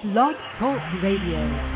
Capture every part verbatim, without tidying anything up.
Blog Talk Radio.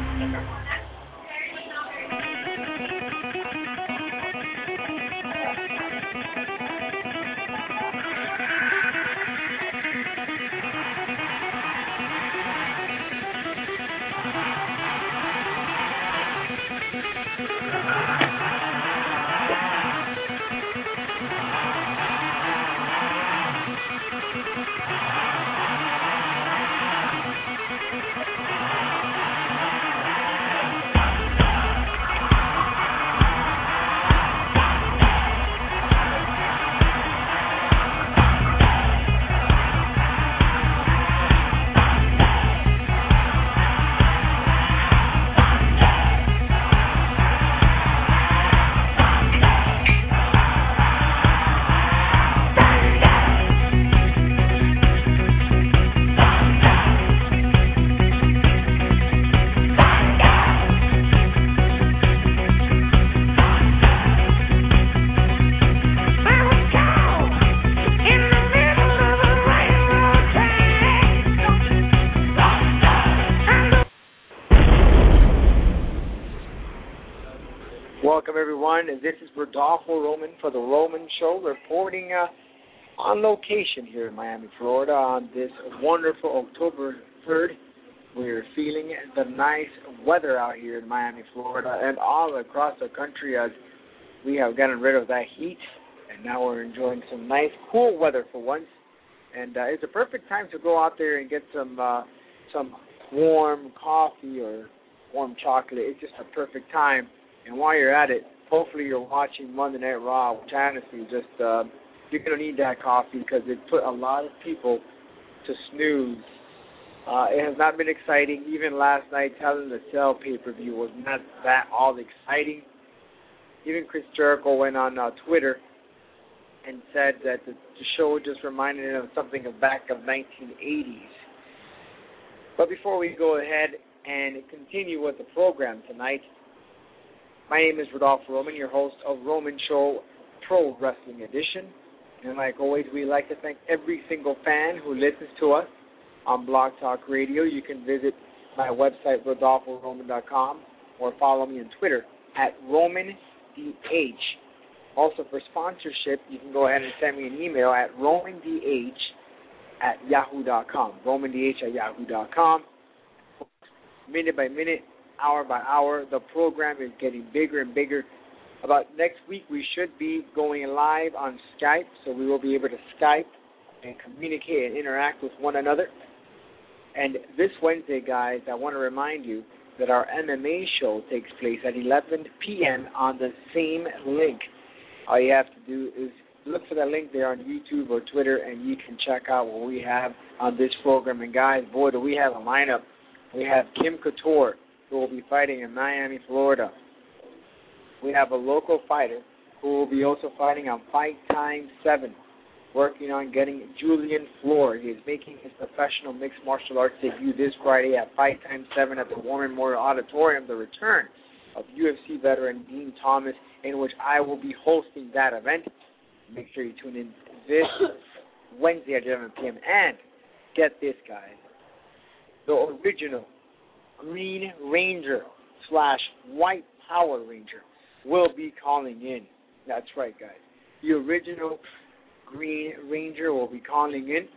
Welcome, everyone. This is Rodolfo Roman for The Roman Show, reporting uh, on location here in Miami, Florida on this wonderful October third. We're feeling the nice weather out here in Miami, Florida, and all across the country as we have gotten rid of that heat, and now we're enjoying some nice, cool weather for once. And uh, it's a perfect time to go out there and get some uh, some warm coffee or warm chocolate. It's just a perfect time. And while you're at it, hopefully you're watching Monday Night Raw, which honestly just, uh, you're going to need that coffee because it put a lot of people to snooze. Uh, it has not been exciting. Even last night, Hell in a Cell pay-per-view was not that all exciting. Even Chris Jericho went on uh, Twitter and said that the, the show just reminded him of something of back of nineteen eighties. But before we go ahead and continue with the program tonight, my name is Rodolfo Roman, your host of Roman Show Pro Wrestling Edition. And like always, we'd like to thank every single fan who listens to us on Blog Talk Radio. You can visit my website, rodolfo roman dot com, or follow me on Twitter at roman d h. Also, for sponsorship, you can go ahead and send me an email at roman d h at yahoo dot com, roman d h at yahoo dot com. Minute by minute, hour by hour, the program is getting bigger and bigger. About next week, we should be going live on Skype, so we will be able to Skype and communicate and interact with one another. And this Wednesday, guys, I want to remind you that our M M A show takes place at eleven p.m. on the same link. All you have to do is look for that link there on YouTube or Twitter, and you can check out what we have on this program. And, guys, boy, do we have a lineup. We have Kim Couture, who will be fighting in Miami, Florida. We have a local fighter who will be also fighting on Fight Time seven, working on getting Julian Floor. He is making his professional mixed martial arts debut this Friday at Fight Time seven at the War Memorial Auditorium, the return of U F C veteran Dean Thomas, in which I will be hosting that event. Make sure you tune in this Wednesday at eleven p.m. And get this, guys, the original Green Ranger slash White Power Ranger will be calling in. That's right, guys. The original Green Ranger will be calling in.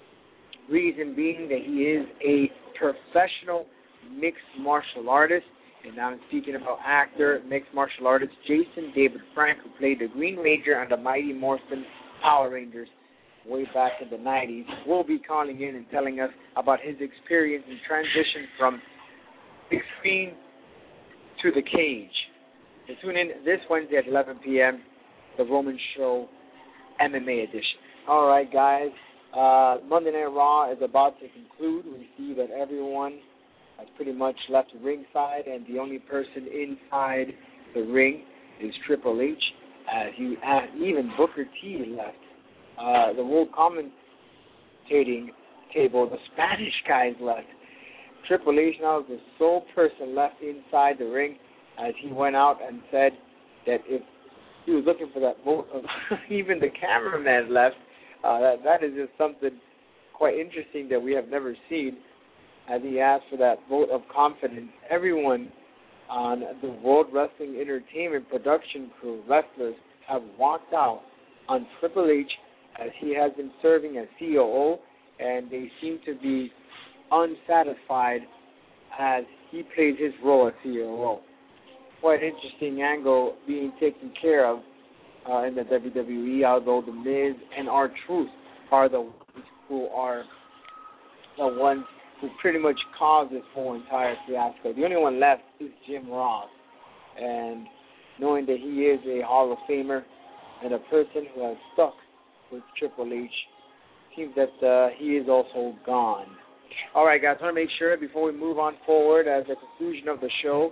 Reason being that he is a professional mixed martial artist. And now I'm speaking about actor, mixed martial artist Jason David Frank, who played the Green Ranger on the Mighty Morphin Power Rangers way back in the nineties. Will be calling in and telling us about his experience and transition from the screen to the cage. So tune in this Wednesday at eleven p.m., the Roman Show M M A edition. All right, guys. Uh, Monday Night Raw is about to conclude. We see that everyone has pretty much left ringside, and the only person inside the ring is Triple H. As you, uh, even Booker T left. Uh, the world commentating table, the Spanish guys left. Triple H now is the sole person left inside the ring, as he went out and said that if he was looking for that vote, even the cameraman left. Uh, that, that is just something quite interesting that we have never seen. as he asked for that vote of confidence. Everyone on the World Wrestling Entertainment production crew, wrestlers, have walked out on Triple H as he has been serving as C O O, and they seem to be unsatisfied as he plays his role as C O O. Quite interesting angle being taken care of uh, in the W W E, although The Miz and R-Truth are the ones who are the ones who pretty much caused this whole entire fiasco. The only one left is Jim Ross, and knowing that he is a Hall of Famer and a person who has stuck with Triple H, seems that uh, he is also gone. All right, guys, I want to make sure before we move on forward as a conclusion of the show,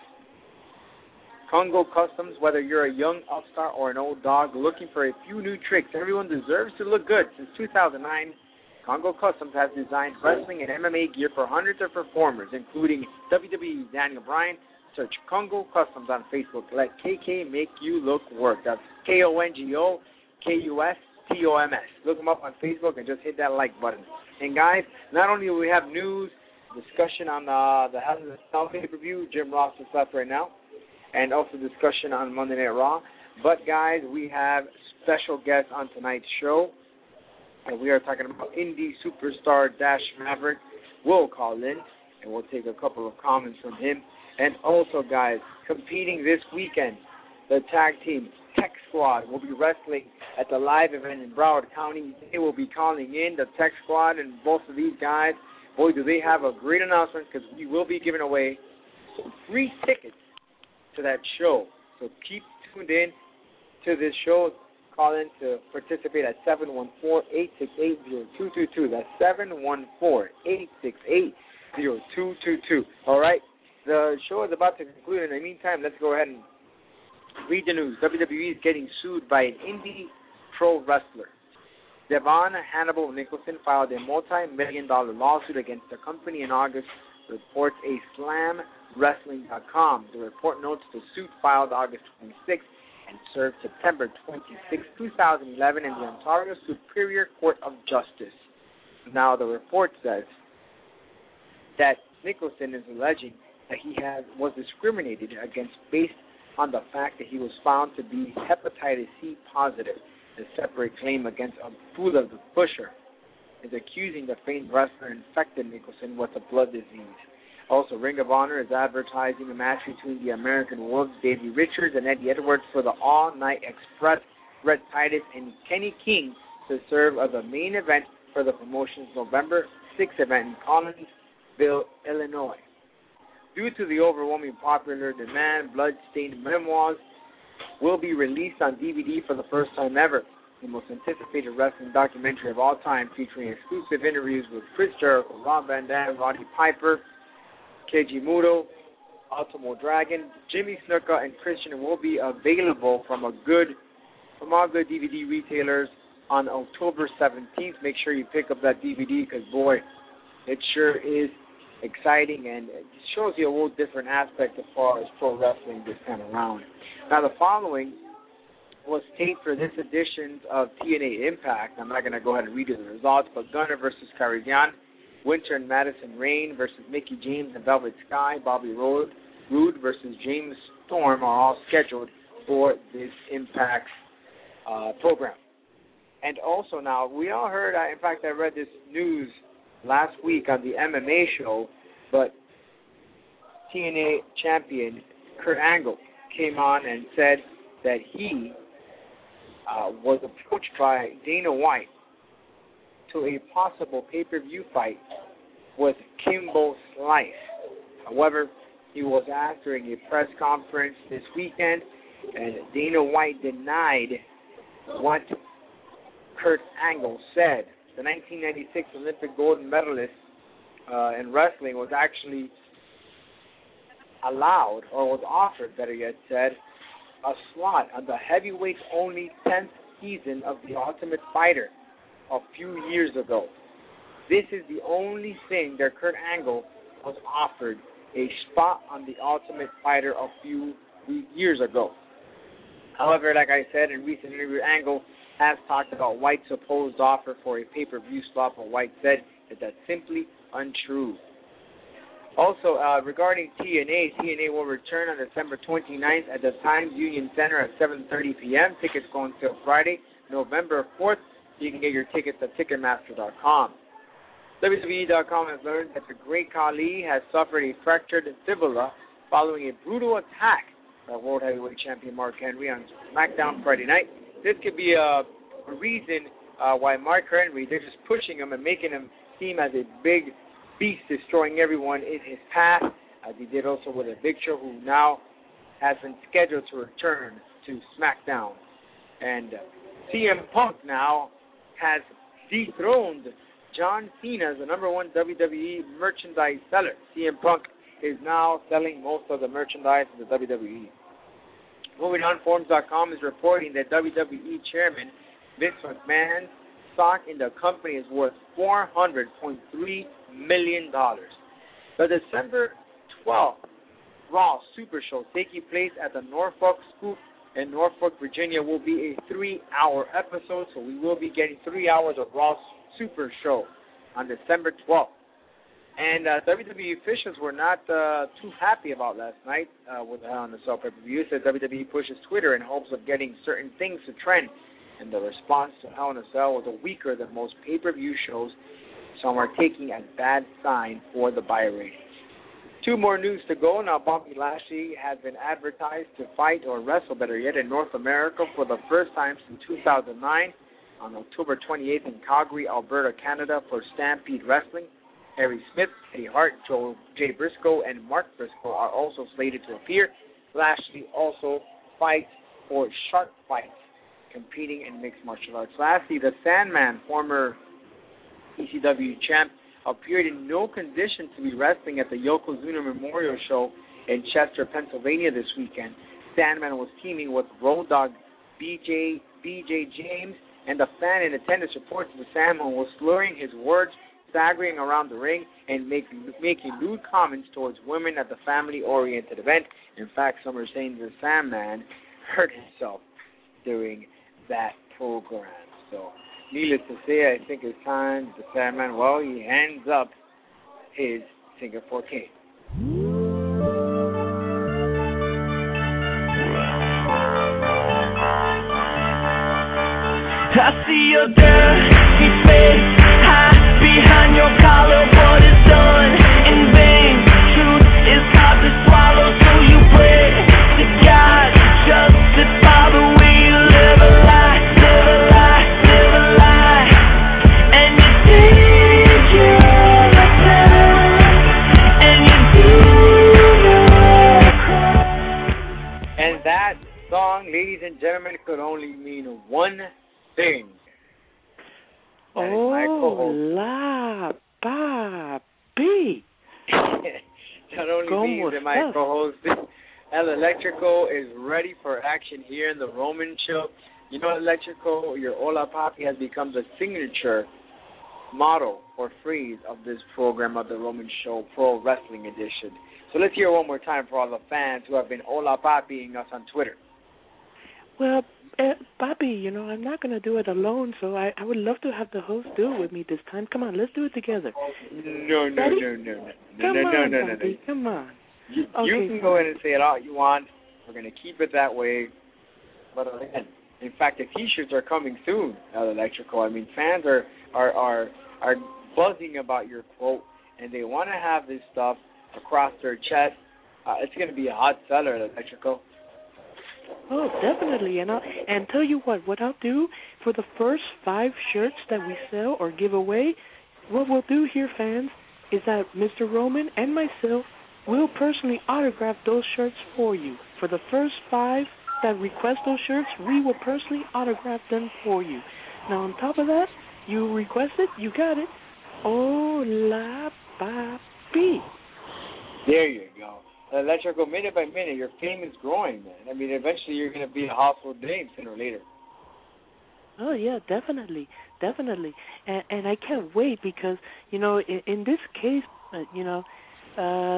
Congo Customs, whether you're a young upstart or an old dog looking for a few new tricks, everyone deserves to look good. Since two thousand nine, Congo Customs has designed wrestling and M M A gear for hundreds of performers, including W W E's Daniel Bryan. Search Congo Customs on Facebook. Let K K make you look work. That's K O N G O K U S T O M S. Look them up on Facebook and just hit that like button. And guys, not only do we have news, discussion on uh, the Hell in a Cell pay-per-view, Jim Ross is left right now, and also discussion on Monday Night Raw. But, guys, we have special guests on tonight's show. And we are talking about indie superstar Dash Maverick. Will call in, and we'll take a couple of comments from him. And also, guys, competing this weekend, the tag team Tech Squad will be wrestling at the live event in Broward County. They will be calling in the Tech Squad, and both of these guys, boy, do they have a great announcement, because we will be giving away some free tickets to that show. So keep tuned in to this show. Call in to participate at seven one four, eight six eight, zero two two two. That's seven one four, eight six eight, zero two two two. All right? The show is about to conclude. In the meantime, let's go ahead and read the news. W W E is getting sued by an indie pro wrestler. Devon Hannibal Nicholson filed a multi-million dollar lawsuit against the company in August, reports a Slam Wrestling dot com. The report notes the suit filed August twenty-sixth and served September twenty-sixth, twenty eleven in the Ontario Superior Court of Justice. Now, the report says that Nicholson is alleging that he has was discriminated against based on the fact that he was found to be hepatitis C positive. The separate claim against Abdullah the Butcher is accusing the famed wrestler infected Nicholson with a blood disease. Also, Ring of Honor is advertising a match between the American Wolves, Davey Richards, and Eddie Edwards for the All Night Express. Red Titus and Kenny King to serve as a main event for the promotion's November sixth event in Collinsville, Illinois. Due to the overwhelming popular demand, Bloodstained Memoirs will be released on D V D for the first time ever. The most anticipated wrestling documentary of all time, featuring exclusive interviews with Chris Jericho, Rob Van Dam, Roddy Piper, Keiji Muto, Ultimo Dragon, Jimmy Snuka, and Christian will be available from a good, from all good D V D retailers on October seventeenth. Make sure you pick up that D V D because, boy, it sure is exciting, and it shows you a whole different aspect as far as pro wrestling this time around. Now, the following was taped for this edition of T N A Impact. I'm not going to go ahead and read you the results, but Gunner versus Karizian, Winter and Madison Rain versus Mickey James and Velvet Sky, Bobby Roode, Rude versus James Storm are all scheduled for this Impact uh, program. And also now, we all heard, uh, in fact, I read this news last week on the M M A show, but T N A champion Kurt Angle came on and said that he uh, was approached by Dana White to a possible pay-per-view fight with Kimbo Slice. However, he was asked during a press conference this weekend, and Dana White denied what Kurt Angle said. The nineteen ninety-six Olympic gold medalist uh, in wrestling was actually allowed, or was offered, better yet said, a slot on the heavyweight-only tenth season of The Ultimate Fighter a few years ago. This is the only thing that Kurt Angle was offered, a spot on The Ultimate Fighter a few years ago. However, like I said in recent interview, Angle has talked about White's supposed offer for a pay-per-view slot, but White said that that's simply untrue. Also, uh, regarding T N A, T N A will return on December twenty-ninth at the Times Union Center at seven thirty p.m. Tickets go until Friday, November fourth. You can get your tickets at Ticketmaster dot com. W W E dot com has learned that the Great Khali has suffered a fractured fibula following a brutal attack by World Heavyweight Champion Mark Henry on SmackDown Friday night. This could be a, a reason uh, why Mark Henry, they're just pushing him and making him seem as a big beast, destroying everyone in his path, as he did also with a Big Show, who now has been scheduled to return to SmackDown. And uh, C M Punk now has dethroned John Cena as the number one W W E merchandise seller. C M Punk is now selling most of the merchandise of the W W E. Moving on, Forums dot com is reporting that W W E Chairman Vince McMahon's stock in the company is worth four hundred point three million dollars. The December twelfth Raw Super Show taking place at the Norfolk Scoop in Norfolk, Virginia will be a three-hour episode, so we will be getting three hours of Raw Super Show on December twelfth. And uh, W W E officials were not uh, too happy about last night uh, with the Hell in a Cell pay-per-view. It said W W E pushes Twitter in hopes of getting certain things to trend, and the response to Hell in a Cell was weaker than most pay-per-view shows. Some are taking a bad sign for the buy ratings. Two more news to go. Now, Bobby Lashley has been advertised to fight or wrestle, better yet, in North America for the first time since two thousand nine on October twenty-eighth in Calgary, Alberta, Canada for Stampede Wrestling. Harry Smith, Eddie Hart, Joe Jay Briscoe, and Mark Briscoe are also slated to appear. Lashley also fights for Shark Fights, competing in mixed martial arts. Lastly, the Sandman, former E C W champ, appeared in no condition to be wrestling at the Yokozuna Memorial Show in Chester, Pennsylvania this weekend. Sandman was teaming with Road Dogg B J B J James, and the fan in attendance reports the Sandman was slurring his words, staggering around the ring, and make, making lewd comments towards women at the family-oriented event. In fact, some are saying the Sandman hurt himself during that program. So, needless to say, I think it's time the Sandman, well, he hands up his Singapore King. I see your dirty face high behind your collar. What is done in vain? Truth is hard to swallow, so you pray to God. Justify the way you live a lie, live a lie, live a lie. And you think you're a sinner, and you do not cry. And that song, ladies and gentlemen, could only mean one thing. That oh, my co-host. la, papi. Not only ¿Cómo means that my estás? co-host El Electrico is ready for action here in the Roman Show. You know, Electrico, your Hola Papi has become the signature motto or phrase of this program of the Roman Show Pro Wrestling Edition. So let's hear it one more time for all the fans who have been Hola Papiing us on Twitter. Well, uh, Bobby, you know, I'm not going to do it alone, so I, I would love to have the host do it with me this time. Come on, let's do it together. No, no, Ready? no, no, no, Come no, no, on, no, no, Bobby, no. come on. You, Okay, you can go ahead and say it all you want. We're going to keep it that way. But again, in fact, the T-shirts are coming soon, El Electrical. I mean, fans are, are, are, are buzzing about your quote, and they want to have this stuff across their chest. Uh, it's going to be a hot seller, El Electrical. Oh, definitely. And I'll, and tell you what, what I'll do for the first five shirts that we sell or give away, what we'll do here, fans, is that Mister Roman and myself will personally autograph those shirts for you. For the first five that request those shirts, we will personally autograph them for you. Now, on top of that, you request it, you got it. Hola, papi. There you go. Electrical, minute by minute, your fame is growing, man. I mean, eventually you're going to be a household name sooner or later. Oh, yeah, definitely, definitely. And, and I can't wait because, you know, in, in this case, uh, you know, uh,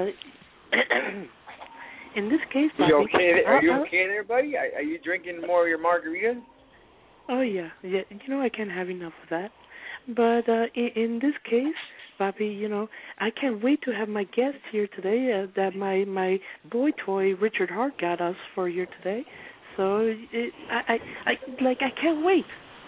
in this case... Are you Bobby, okay there, are you I, I, okay there, buddy? Are, are you drinking more of your margaritas? Oh, yeah, yeah. You know, I can't have enough of that. But uh, in, in this case, Bobby. You know, I can't wait to have my guest here today. Uh, that my my boy toy Richard Hart got us for here today. So it, I, I I like I can't wait.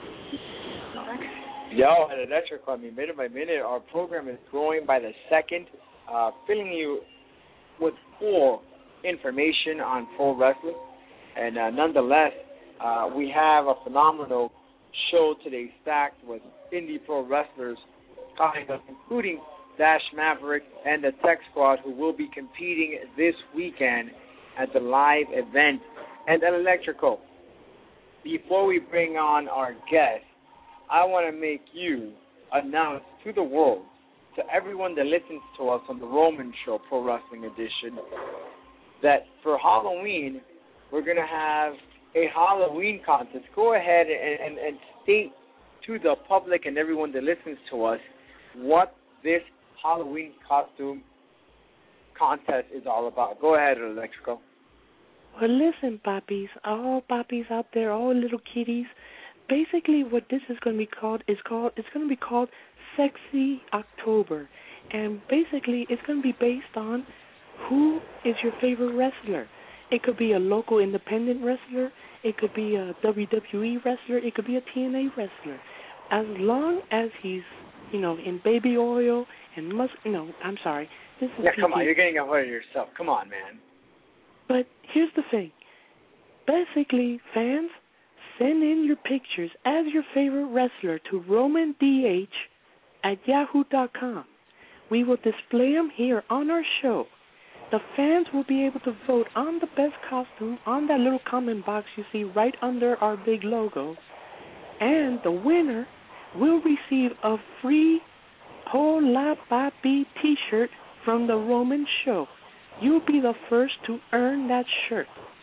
Yo, and electrical. I mean, minute by minute, our program is growing by the second, uh, filling you with full information on pro wrestling. And uh, nonetheless, uh, we have a phenomenal show today stacked with indie pro wrestlers coming up, including Dash Maverick and the Tech Squad, who will be competing this weekend at the live event. And then Electrical, before we bring on our guest, I want to make you announce to the world, to everyone that listens to us on the Roman Show Pro Wrestling Edition, that for Halloween, we're going to have a Halloween contest. Go ahead and, and, and state to the public and everyone that listens to us what this Halloween costume contest is all about. Go ahead, Electrical. Well, listen, Poppies, all Poppies out there, all little kitties. Basically, what this is going to be called is called it's going to be called Sexy October, and basically, it's going to be based on who is your favorite wrestler. It could be a local independent wrestler. It could be a W W E wrestler. It could be a T N A wrestler. As long as he's, you know, in baby oil and must, no, I'm sorry. This is yeah, P G. Come on, you're getting ahead of yourself. Come on, man. But here's the thing. Basically, fans, send in your pictures as your favorite wrestler to Roman D H at yahoo dot com. We will display them here on our show. The fans will be able to vote on the best costume on that little comment box you see right under our big logo. And the winner will receive a free Hola Papi t-shirt from the Roman Show. You'll be the first to earn that shirt.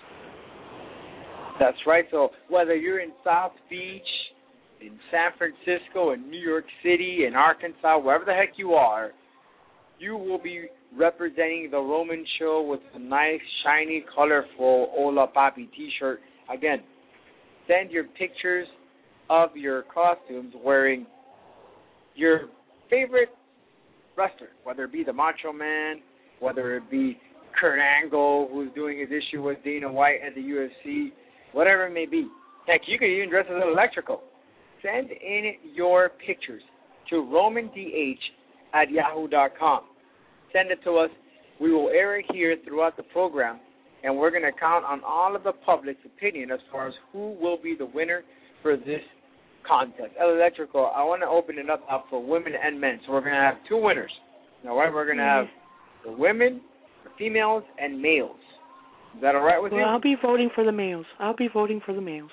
That's right. So whether you're in South Beach, in San Francisco, in New York City, in Arkansas, wherever the heck you are, you will be representing the Roman Show with a nice, shiny, colorful Hola Papi t-shirt. Again, send your pictures of your costumes wearing your favorite wrestler, whether it be the Macho Man, whether it be Kurt Angle, who's doing his issue with Dana White at the U F C, whatever it may be. Heck, you could even dress as an Electrical. Send in your pictures to Roman D H at yahoo dot com. Send it to us. We will air it here throughout the program, and we're going to count on all of the public's opinion as far as who will be the winner for this contest. Electrical, I want to open it up for women and men. So we're going to have two winners. All right, we're going to have the women, the females, and males. Is that all right with well, you? Well, I'll be voting for the males. I'll be voting for the males.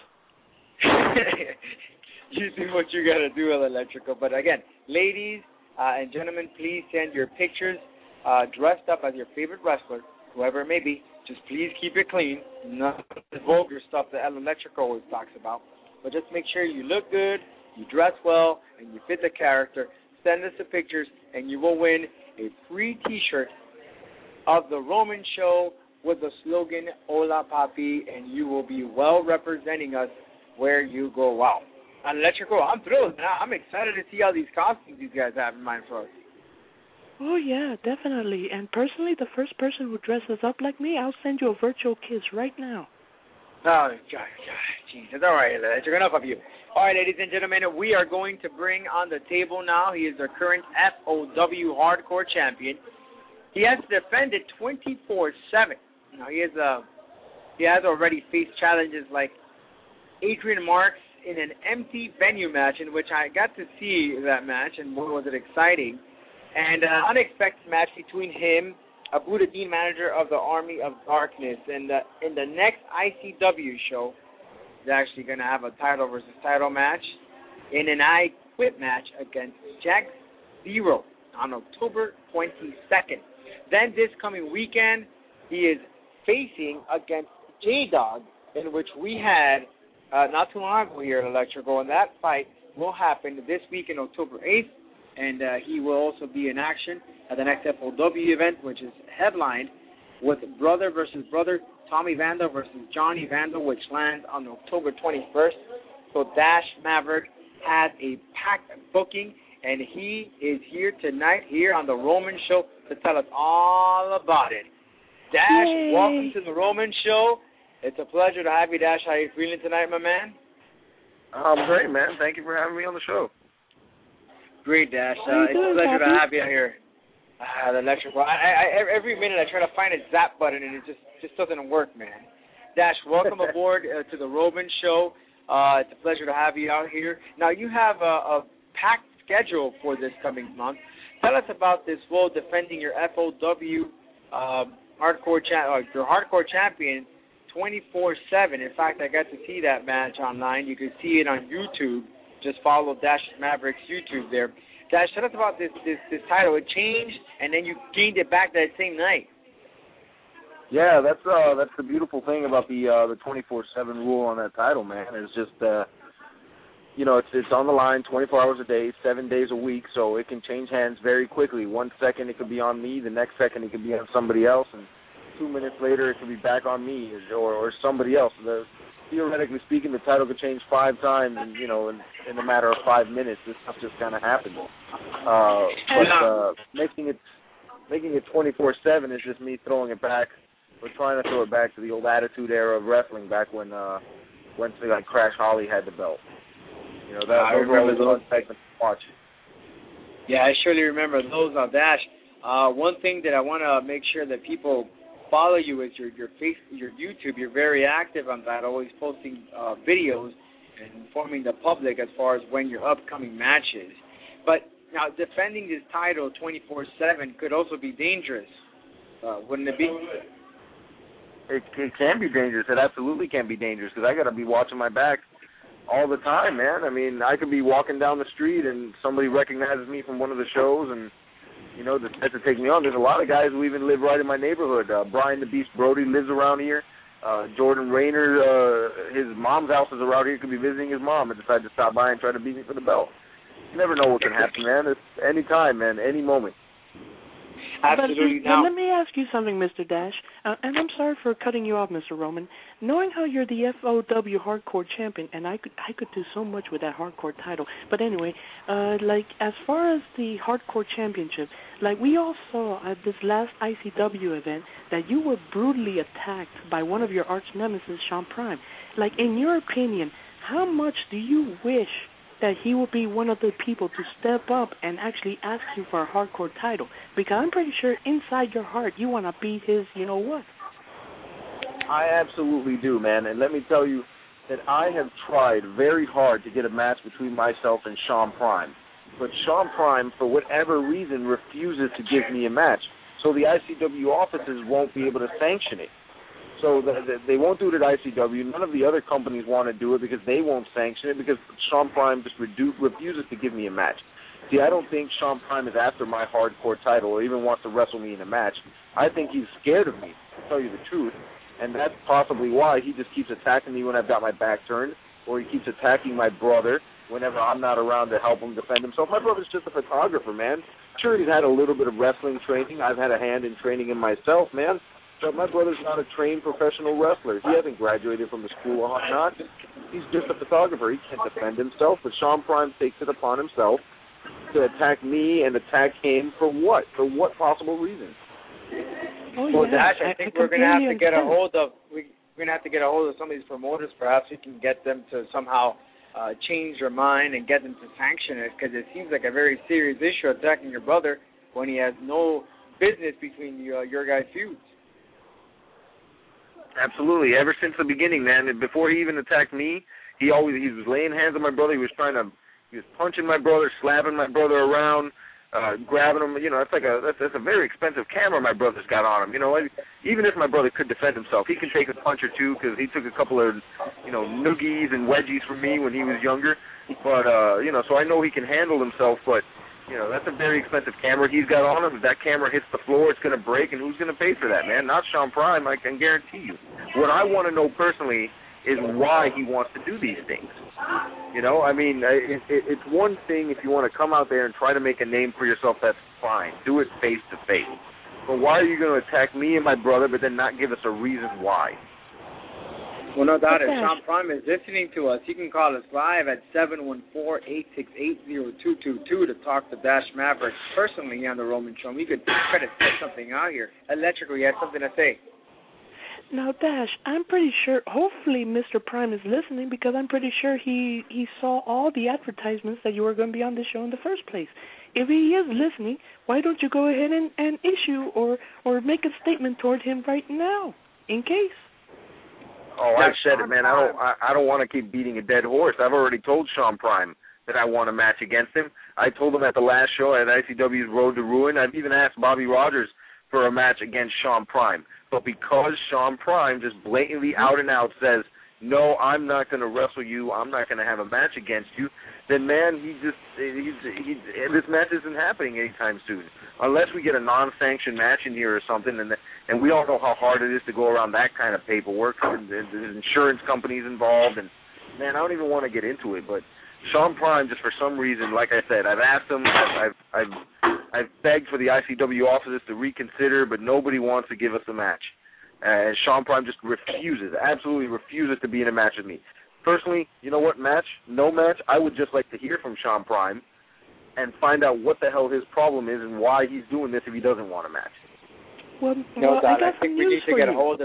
You do what you got to do, Electrical. But again, ladies uh, and gentlemen, please send your pictures uh, dressed up as your favorite wrestler, whoever it may be. Just please keep it clean. None of the vulgar stuff that Electrical always talks about. But just make sure you look good, you dress well, and you fit the character. Send us the pictures, and you will win a free T-shirt of the Roman Show with the slogan Hola Papi, and you will be well representing us where you go out. And Electrical, I'm thrilled. I'm excited to see all these costumes these guys have in mind for us. Oh, yeah, definitely. And personally, the first person who dresses up like me, I'll send you a virtual kiss right now. Oh, God, God, Jesus. All right, Electrical, enough of you. All right, ladies and gentlemen, we are going to bring on the table now. He is our current F O W Hardcore Champion. He has defended twenty-four seven. Now, he has, uh, he has already faced challenges like Adrian Marks in an empty venue match, in which I got to see that match, and boy, was it exciting. And an uh, unexpected match between him, Abu Dhabi, manager of the Army of Darkness. And uh, in the next I C W show, he's actually going to have a title versus title match in an I Quit match against Jack Zero on October twenty-second. Then this coming weekend, he is facing against J-Dog, in which we had uh, not too long ago here at Electrical, and that fight will happen this week on October eighth, and uh, he will also be in action at the next F O W event, which is headlined with Brother versus Brother, Tommy Vandal versus Johnny Vandal, which lands on October twenty-first. So Dash Maverick has a packed booking, and he is here tonight, here on the Roman Show, to tell us all about it. Dash, Yay. welcome to the Roman Show. It's a pleasure to have you, Dash. How are you feeling tonight, my man? I'm great, man. Thank you for having me on the show. Great, Dash. How you Uh, it's doing, a pleasure Pappy? to have you here. Ah, the electric. I, I, every minute I try to find a zap button and it just, just doesn't work, man. Dash, welcome aboard uh, to the Roman Show. Uh, it's a pleasure to have you out here. Now, you have a, a packed schedule for this coming month. Tell us about this role defending your F O W um, hardcore cha- uh, your hardcore champion twenty-four seven. In fact, I got to see that match online. You can see it on YouTube. Just follow Dash Mavericks YouTube there. Dash, tell us about this, this, this title. It changed, and then you gained it back that same night. Yeah, that's uh, that's the beautiful thing about the uh, the twenty-four seven rule on that title, man. It's just, uh, you know, it's it's on the line twenty-four hours a day, seven days a week, so it can change hands very quickly. One second it could be on me, the next second it could be on somebody else, and two minutes later it could be back on me or or somebody else. The, theoretically speaking, the title could change five times, and you know, in, in a matter of five minutes, this stuff just kind of happens. Uh, but uh, making it making it twenty-four seven is just me throwing it back. We're trying to throw it back to the old Attitude Era of wrestling, back when uh, when like Crash Holly had the belt. You know, that I those remember were all those. fun segments to watch. Yeah, I surely remember those on Dash. Uh, one thing that I want to make sure that people follow you is your your face, your YouTube. You're very active on that, always posting uh, videos and informing the public as far as when your upcoming matches. But now defending this title twenty-four seven could also be dangerous, uh, wouldn't it be? It, it can be dangerous. It absolutely can be dangerous because I got to be watching my back all the time, man. I mean, I could be walking down the street and somebody recognizes me from one of the shows and, you know, decides to take me on. There's a lot of guys who even live right in my neighborhood. Uh, Brian the Beast Brody lives around here. Uh, Jordan Rayner, uh, his mom's house is around here. He could be visiting his mom and decide to stop by and try to beat me for the belt. You never know what can happen, man. It's any time, man, any moment. Absolutely. But, Now, but let me ask you something, Mister Dash, uh, and I'm sorry for cutting you off, Mister Roman. Knowing how you're the F O W hardcore champion, and I could I could do so much with that hardcore title. But anyway, uh, like as far as the hardcore championship, like we all saw at this last I C W event that you were brutally attacked by one of your arch nemesis, Sean Prime. Like in your opinion, how much do you wish that he would be one of the people to step up and actually ask you for a hardcore title? Because I'm pretty sure inside your heart you want to beat his, you know what? I absolutely do, man. And let me tell you that I have tried very hard to get a match between myself and Sean Prime. But Sean Prime, for whatever reason, refuses to give me a match. So the I C W offices won't be able to sanction it. So the, the, they won't do it at I C W. None of the other companies want to do it because they won't sanction it because Sean Prime just redu- refuses to give me a match. See, I don't think Sean Prime is after my hardcore title or even wants to wrestle me in a match. I think he's scared of me, to tell you the truth, and that's possibly why he just keeps attacking me when I've got my back turned, or he keeps attacking my brother whenever I'm not around to help him defend himself. My brother's just a photographer, man. Sure, he's had a little bit of wrestling training. I've had a hand in training him myself, man. But my brother's not a trained professional wrestler. He hasn't graduated from the school or whatnot. He's just a photographer. He can't defend himself. But Sean Prime takes it upon himself to attack me and attack him for what? For what possible reason? Oh, well, yeah. Dash, I, I think I we're going to have to get a understand. hold of we, we're going to have to get a hold of some of these promoters. Perhaps we can get them to somehow uh, change their mind and get them to sanction it, because it seems like a very serious issue attacking your brother when he has no business between you, uh, your guys' feuds. Absolutely. Ever since the beginning, man. Before he even attacked me, he always he was laying hands on my brother. He was trying to, he was punching my brother, slapping my brother around, uh, grabbing him. You know, that's like a that's, that's a very expensive camera my brother's got on him. You know, even if my brother could defend himself, he can take a punch or two because he took a couple of, you know, noogies and wedgies from me when he was younger. But uh, you know, so I know he can handle himself. But you know, that's a very expensive camera he's got on him. If that camera hits the floor, it's going to break, and who's going to pay for that, man? Not Sean Prime, I can guarantee you. What I want to know personally is why he wants to do these things. You know, I mean, it, it, it's one thing if you want to come out there and try to make a name for yourself, that's fine. Do it face to face. But why are you going to attack me and my brother but then not give us a reason why? Well, no doubt. If Dash. Sean Prime is listening to us, he can call us live at seven one four, eight six eight, zero two two two to talk to Dash Maverick personally on the Roman Show. We could try to set something out here. Electrical, you have something to say? Now, Dash, I'm pretty sure, hopefully Mister Prime is listening, because I'm pretty sure he, he saw all the advertisements that you were going to be on the show in the first place. If he is listening, why don't you go ahead and, and issue or, or make a statement toward him right now, in case? Oh, I've said it, man. I don't I, I don't want to keep beating a dead horse. I've already told Sean Prime that I want a match against him. I told him at the last show at I C W's Road to Ruin. I've even asked Bobby Rogers for a match against Sean Prime. But because Sean Prime just blatantly out and out says, no, I'm not going to wrestle you, I'm not going to have a match against you, then, man, he just, he's, he, this match isn't happening anytime soon. Unless we get a non-sanctioned match in here or something, and and we all know how hard it is to go around that kind of paperwork. And there's insurance companies involved, and, man, I don't even want to get into it. But Sean Prime, just for some reason, like I said, I've asked him, I've, I've, I've, I've begged for the I C W offices to reconsider, but nobody wants to give us a match. Uh, and Sean Prime just refuses, absolutely refuses to be in a match with me. Personally, you know what, match, no match, I would just like to hear from Sean Prime and find out what the hell his problem is and why he's doing this if he doesn't want a match. Well, No well doubt. I, I got think some we news need to for get you. a hold of...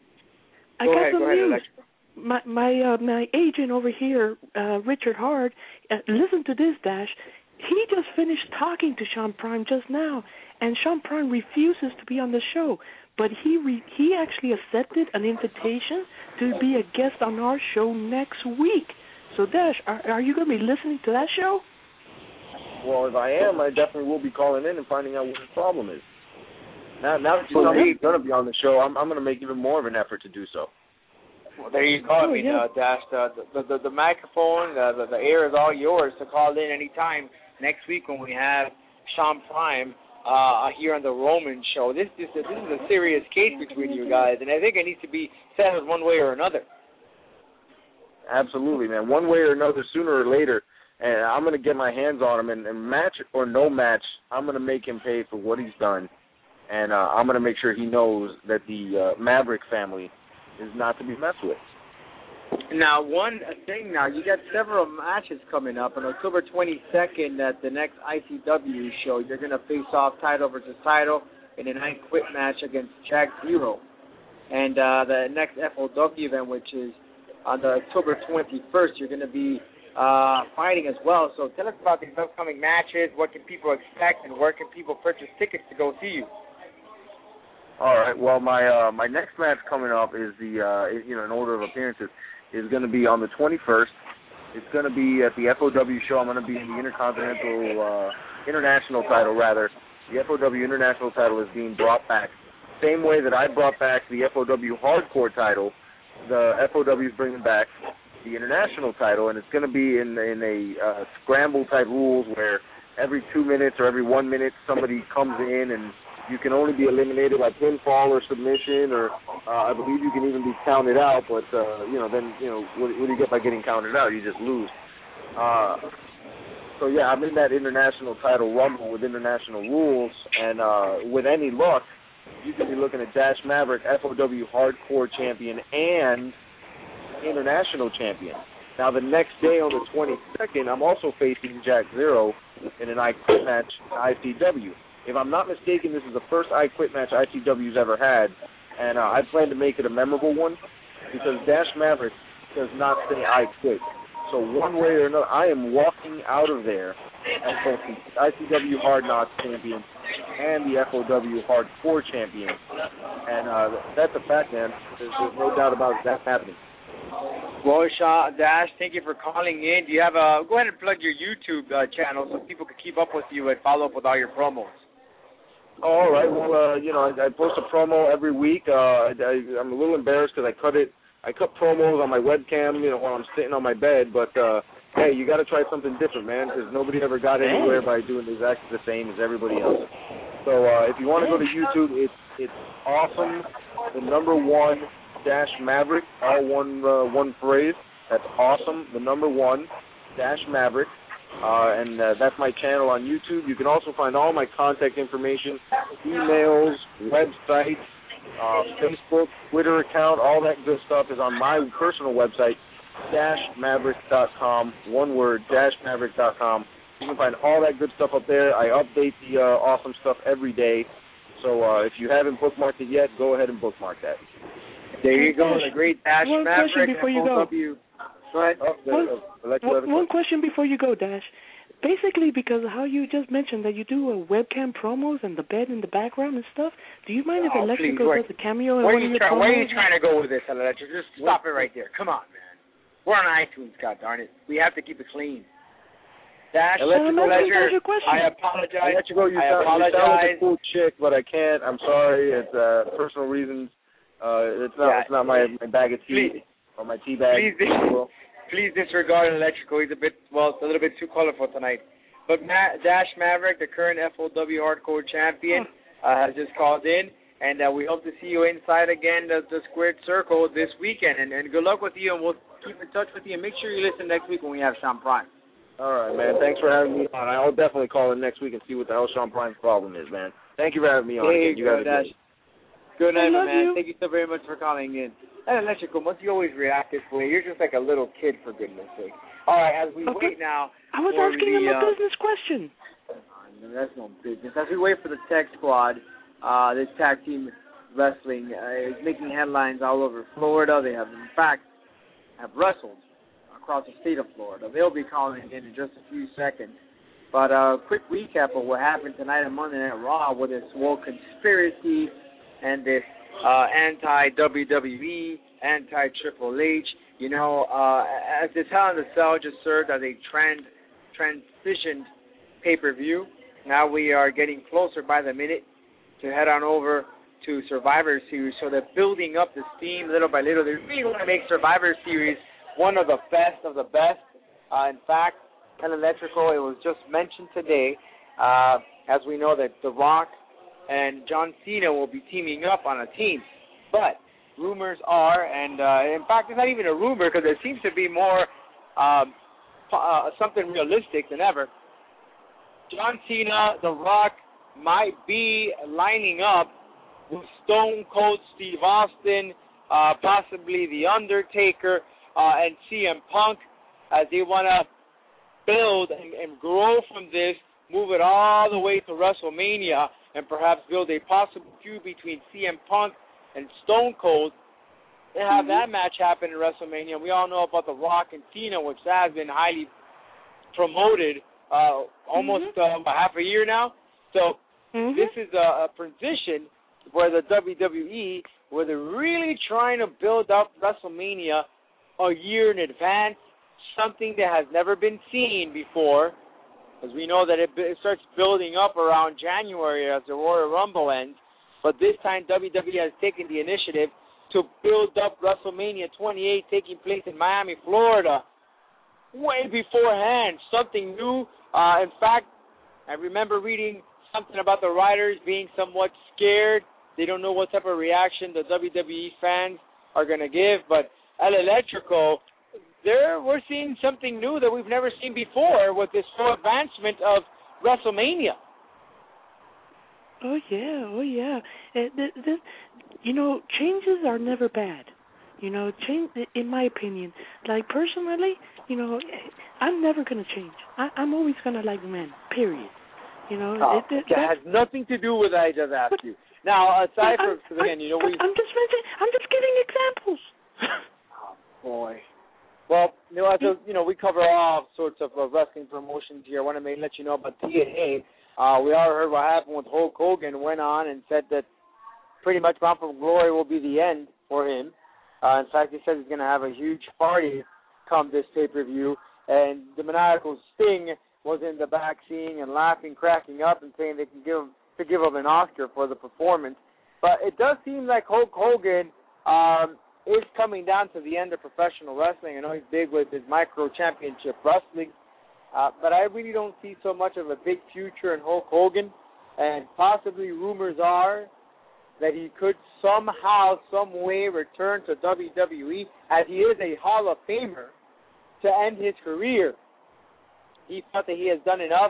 I Go got ahead, some go ahead, news. Electrical. My my uh, my agent over here, uh, Richard Hard, uh, listen to this, Dash. He just finished talking to Sean Prime just now, and Sean Prime refuses to be on the show. But he re- he actually accepted an invitation to be a guest on our show next week. So, Dash, are, are you going to be listening to that show? Well, if I am, I definitely will be calling in and finding out what his problem is. Now, now that you Well, tell me he- he's going to be on the show, I'm, I'm going to make even more of an effort to do so. Well, there you go. I Oh, mean, yeah. uh, Dash, the, the, the, the microphone, the, the, the air is all yours to call in anytime next week when we have Sean Prime uh, here on the Roman Show. This, this, this is a serious case between you guys, and I think it needs to be settled one way or another. Absolutely, man. One way or another, sooner or later, and I'm going to get my hands on him, and, and match or no match, I'm going to make him pay for what he's done, and uh, I'm going to make sure he knows that the uh, Maverick family is not to be messed with. Now, one thing now, you got several matches coming up. On October twenty-second at the next I C W show, you're going to face off title versus title in an I Quit match against Jack Zero. And uh, the next F O W event, which is on the October twenty-first, you're going to be uh, fighting as well. So tell us about these upcoming matches. What can people expect, and where can people purchase tickets to go see you? All right. Well, my uh, my next match coming up is the uh, is, you know in order of appearances is going to be on the twenty-first. It's going to be at the F O W show. I'm going to be in the Intercontinental uh, International title rather. The F O W International title is being brought back. Same way that I brought back the F O W Hardcore title, the F O W is bringing back the International title, and it's going to be in in a uh, scramble type rules where every two minutes or every one minute somebody comes in and you can only be eliminated by pinfall or submission, or uh, I believe you can even be counted out. But uh, you know, then you know what, what do you get by getting counted out? You just lose. Uh, so yeah, I'm in that international title rumble with international rules, and uh, with any luck, you can be looking at Dash Maverick, F O W Hardcore Champion and International Champion. Now the next day on the twenty-second, I'm also facing Jack Zero in an I Quit match in I C W. If I'm not mistaken, this is the first I Quit match I C W's ever had, and uh, I plan to make it a memorable one because Dash Maverick does not say I quit. So one way or another, I am walking out of there as both the I C W Hard Knocks champion and the F O W Hardcore champion, and uh, that's a fact, man. There's, there's no doubt about that happening. Well, Shaw, Dash, thank you for calling in. Do you have a? Go ahead and plug your YouTube uh, channel so people can keep up with you and follow up with all your promos. All right. Well, uh, you know, I, I post a promo every week. Uh, I, I, I'm a little embarrassed because I cut it. I cut promos on my webcam, you know, while I'm sitting on my bed. But uh, hey, you got to try something different, man, because nobody ever got anywhere by doing exactly the same as everybody else. So uh, if you want to go to YouTube, it's it's awesome. The number one Dash Maverick, all one uh, one phrase. That's awesome. The number one Dash Maverick. Uh, and uh, that's my channel on YouTube. You can also find all my contact information, emails, websites, uh, Facebook, Twitter account, all that good stuff is on my personal website, dash maverick dot com. One word, dash maverick dot com. You can find all that good stuff up there. I update the uh, awesome stuff every day. So uh, if you haven't bookmarked it yet, go ahead and bookmark that. There you go, the great Dash One Maverick. question before you go. Go ahead. Oh, there, One, I'll let you have a one question before you go, Dash. Basically, because of how you just mentioned that you do a webcam promos and the bed in the background and stuff, do you mind if Oh, Electrical please, does a cameo in Where one are, of you your try, promos? where are you trying to go with this, Electric? Just stop it right there. Come on, man. We're on iTunes, God darn it. We have to keep it clean. Dash, Electrical, Electric, pleasure. that's your question. I apologize. I let you go. You I sound, you sound like apologize. a cool chick, but I can't. I'm sorry. It's uh, personal reasons. Uh, it's not. Yeah. It's not my, my bag of tea Please. or my tea bag. Please, dis- please disregard Electrical. He's a bit, well, it's a little bit too colorful tonight. But Ma- Dash Maverick, the current F O W Hardcore champion, uh, has just called in, and uh, we hope to see you inside again, the, the Squared Circle this weekend. And, and good luck with you, and we'll keep in touch with you. And make sure you listen next week when we have Sean Prime. All right, man. Thanks for having me on. I'll definitely call in next week and see what the hell Sean Prime's problem is, man. Thank you for having me on Hey, again. You guys are Dash. great. Good night, I my love man. you. Thank you so very much for calling in. And Electrical, must you always react this way? You're just like a little kid, for goodness sake. All right, as we Okay. wait now. I was for asking the, him a uh, business question. No, that's no business. As we wait for the Tech Squad, uh, this tag team wrestling uh, is making headlines all over Florida. They have, in fact, have wrestled across the state of Florida. They'll be calling in in just a few seconds. But a uh, quick recap of what happened tonight on Monday Night Raw with this whole conspiracy and this uh, anti-W W E, anti-Triple H. You know, uh, as this Hell in a Cell just served as a trans transitioned pay-per-view. Now we are getting closer by the minute to head on over to Survivor Series. So they're building up the steam little by little. They really want to make Survivor Series one of the best of the best. Uh, in fact, and Electrical, it was just mentioned today, uh, as we know that The Rock and John Cena will be teaming up on a team. But rumors are, and uh, in fact, it's not even a rumor because there seems to be more um, uh, something realistic than ever. John Cena, The Rock, might be lining up with Stone Cold Steve Austin, uh, possibly The Undertaker, uh, and C M Punk, as they want to build and, and grow from this, move it all the way to WrestleMania, and perhaps build a possible feud between C M Punk and Stone Cold, and have Mm-hmm. that match happen in WrestleMania. We all know about The Rock and Cena, which has been highly promoted uh, almost Mm-hmm. uh, half a year now. So Mm-hmm. this is a, a position where the W W E, where they're really trying to build up WrestleMania a year in advance, something that has never been seen before, because we know that it, it starts building up around January as the Royal Rumble ends. But this time, W W E has taken the initiative to build up WrestleMania twenty-eight, taking place in Miami, Florida, way beforehand. Something new. Uh, in fact, I remember reading something about the writers being somewhat scared. They don't know what type of reaction the W W E fans are going to give. But El Electrico, there we're seeing something new that we've never seen before with this whole advancement of WrestleMania. Oh yeah, oh yeah. Uh, th- th- you know, changes are never bad. You know, change. In my opinion, like personally, you know, I'm never gonna change. I, I'm always gonna like men. Period. You know, Oh, it, it, that has nothing to do with what I just asked you. Now, aside I'm, from again, you know, I'm, we. I'm just mentioning. I'm just giving examples. Oh boy. Well, you know, as a, you know, we cover all sorts of uh, wrestling promotions here. I want to make, let you know about T N A. Uh, we all heard what happened with Hulk Hogan. Went on and said that pretty much Bound for Glory will be the end for him. Uh, in fact, he said he's going to have a huge party come this pay-per-view. And the maniacal Sting was in the back seeing and laughing, cracking up, and saying they can give him to give him an Oscar for the performance. But it does seem like Hulk Hogan um, is coming down to the end of professional wrestling. I know he's big with his micro championship wrestling, uh, but I really don't see so much of a big future in Hulk Hogan. And possibly rumors are that he could somehow, some way return to W W E, as he is a Hall of Famer, to end his career. He felt that he has done enough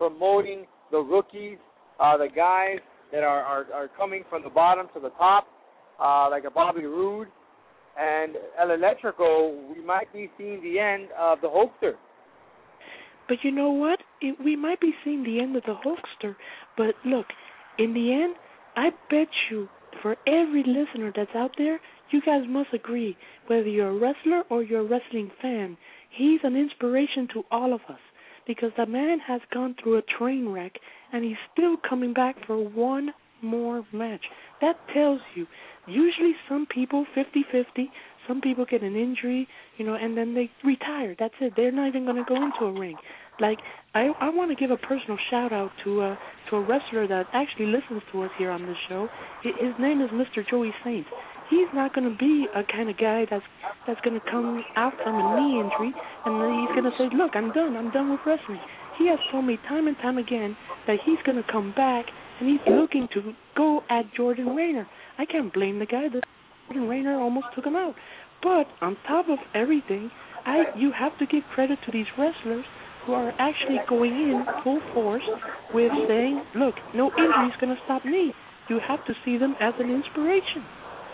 promoting the rookies, uh, the guys that are, are, are coming from the bottom to the top, uh, like a Bobby Roode and El Electrico, we might be seeing the end of the Hulkster. But you know what? It, we might be seeing the end of the Hulkster, but look, in the end, I bet you, for every listener that's out there, you guys must agree, whether you're a wrestler or you're a wrestling fan, he's an inspiration to all of us, because the man has gone through a train wreck, and he's still coming back for one more match. That tells you, usually some people, fifty-fifty, some people get an injury, you know, and then they retire. That's it. They're not even going to go into a ring. Like, I I want to give a personal shout-out to, uh, to a wrestler that actually listens to us here on this show. His name is Mister Joey Saints. He's not going to be a kind of guy that's that's going to come out from a knee injury and then he's going to say, look, I'm done. I'm done with wrestling. He has told me time and time again that he's going to come back and he's looking to go at Jordan Rayner. I can't blame the guy. That Jordan Rayner almost took him out. But on top of everything, I you have to give credit to these wrestlers who are actually going in full force with saying, look, no injury is going to stop me. You have to see them as an inspiration.